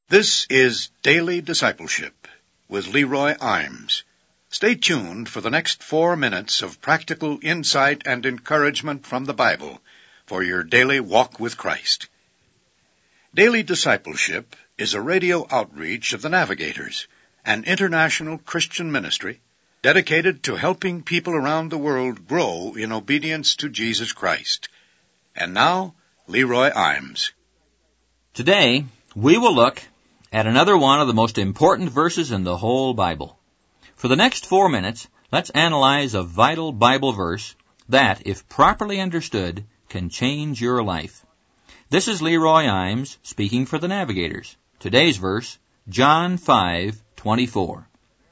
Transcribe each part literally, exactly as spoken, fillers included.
This is Daily Discipleship with Leroy Imes. Stay tuned for the next four minutes of practical insight and encouragement from the Bible for your daily walk with Christ. Daily Discipleship is a radio outreach of the Navigators, an international Christian ministry dedicated to helping people around the world grow in obedience to Jesus Christ. And now, Leroy Imes. Today, we will look at another one of the most important verses in the whole Bible. For the next four minutes, let's analyze a vital Bible verse that, if properly understood, can change your life. This is Leroy Imes speaking for the Navigators. Today's verse, John five twenty-four.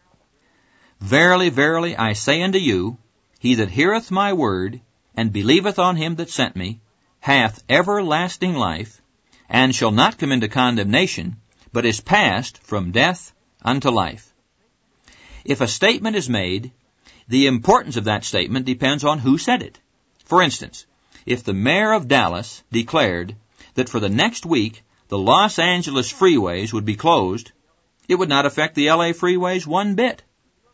Verily, verily, I say unto you, he that heareth my word, and believeth on him that sent me, hath everlasting life, and shall not come into condemnation, but is passed from death unto life. If a statement is made, the importance of that statement depends on who said it. For instance, if the mayor of Dallas declared that for the next week the Los Angeles freeways would be closed, it would not affect the L A freeways one bit.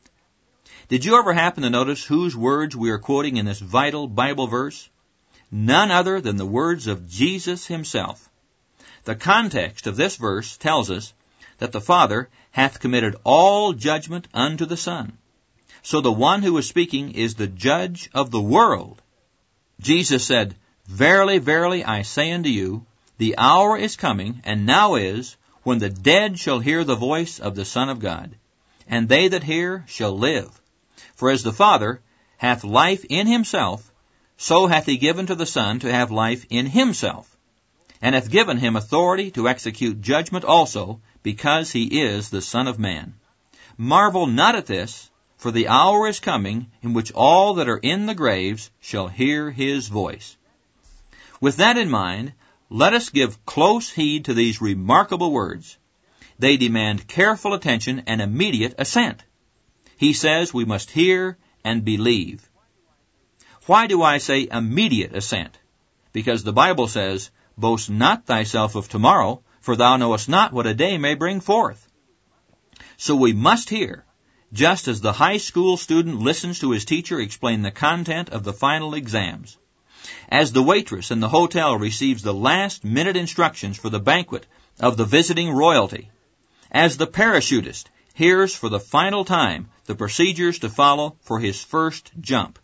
Did you ever happen to notice whose words we are quoting in this vital Bible verse? None other than the words of Jesus himself. The context of this verse tells us that the Father hath committed all judgment unto the Son. So the one who is speaking is the judge of the world. Jesus said, Verily, verily, I say unto you, the hour is coming, and now is, when the dead shall hear the voice of the Son of God, and they that hear shall live. For as the Father hath life in himself, so hath he given to the Son to have life in himself, and hath given him authority to execute judgment also, because he is the Son of Man. Marvel not at this, for the hour is coming in which all that are in the graves shall hear his voice. With that in mind, let us give close heed to these remarkable words. They demand careful attention and immediate assent. He says we must hear and believe. Why do I say immediate assent? Because the Bible says, Boast not thyself of tomorrow, for thou knowest not what a day may bring forth. So we must hear, just as the high school student listens to his teacher explain the content of the final exams. As the waitress in the hotel receives the last-minute instructions for the banquet of the visiting royalty. As the parachutist hears for the final time the procedures to follow for his first jump.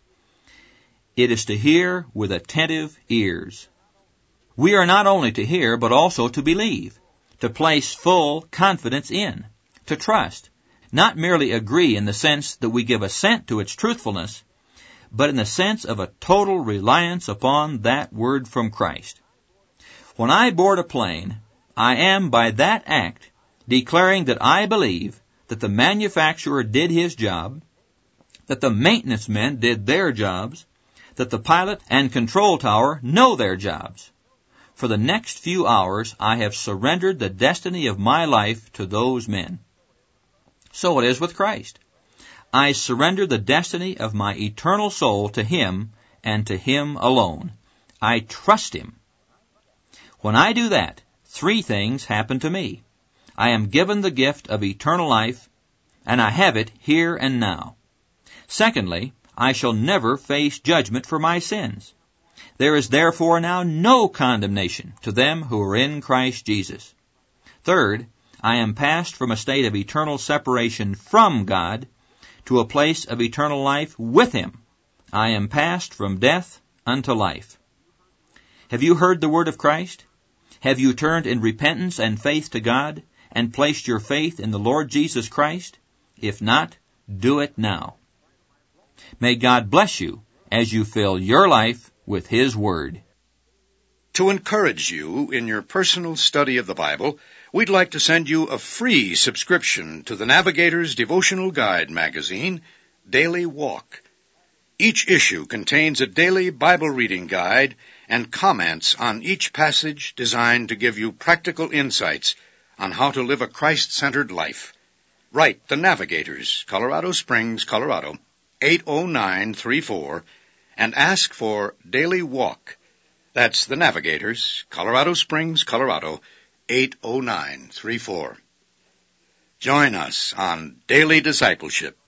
It is to hear with attentive ears. We are not only to hear, but also to believe, to place full confidence in, to trust, not merely agree in the sense that we give assent to its truthfulness, but in the sense of a total reliance upon that word from Christ. When I board a plane, I am by that act declaring that I believe that the manufacturer did his job, that the maintenance men did their jobs, that the pilot and control tower know their jobs. For the next few hours, I have surrendered the destiny of my life to those men. So it is with Christ. I surrender the destiny of my eternal soul to Him and to Him alone. I trust Him. When I do that, three things happen to me. I am given the gift of eternal life, and I have it here and now. Secondly, I shall never face judgment for my sins. There is therefore now no condemnation to them who are in Christ Jesus. Third, I am passed from a state of eternal separation from God to a place of eternal life with Him. I am passed from death unto life. Have you heard the word of Christ? Have you turned in repentance and faith to God and placed your faith in the Lord Jesus Christ? If not, do it now. May God bless you as you fill your life with His Word. To encourage you in your personal study of the Bible, we'd like to send you a free subscription to the Navigator's Devotional Guide magazine, Daily Walk. Each issue contains a daily Bible reading guide and comments on each passage designed to give you practical insights on how to live a Christ-centered life. Write the Navigators, Colorado Springs, Colorado, eight oh nine three four, and ask for Daily Walk. That's the Navigators, Colorado Springs, Colorado, eight oh nine three four. Join us on Daily Discipleship.